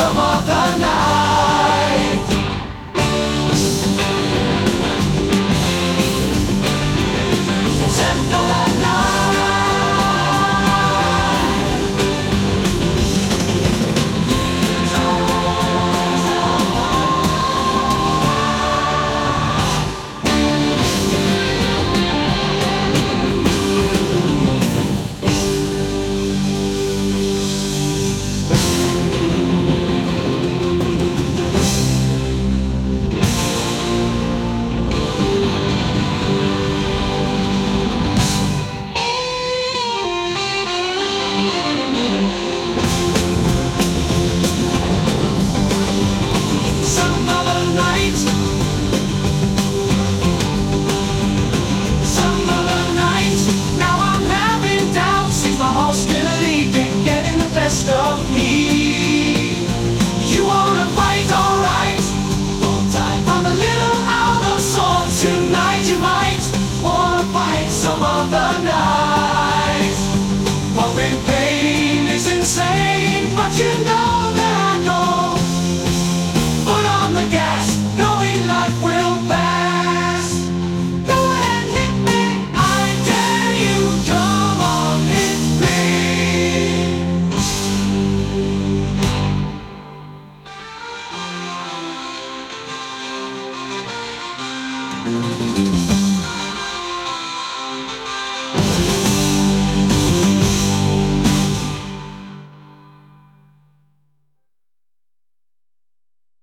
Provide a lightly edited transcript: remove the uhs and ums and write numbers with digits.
some other night. Some other night. Of me, you wanna fight, alright. I'm a little out of sorts tonight. You might wanna fight some other night. Pumping pain is insane, but you know that I know. Put on the gas, knowing life will pass. Go ahead, hit me, I dare you. Come on, hit me.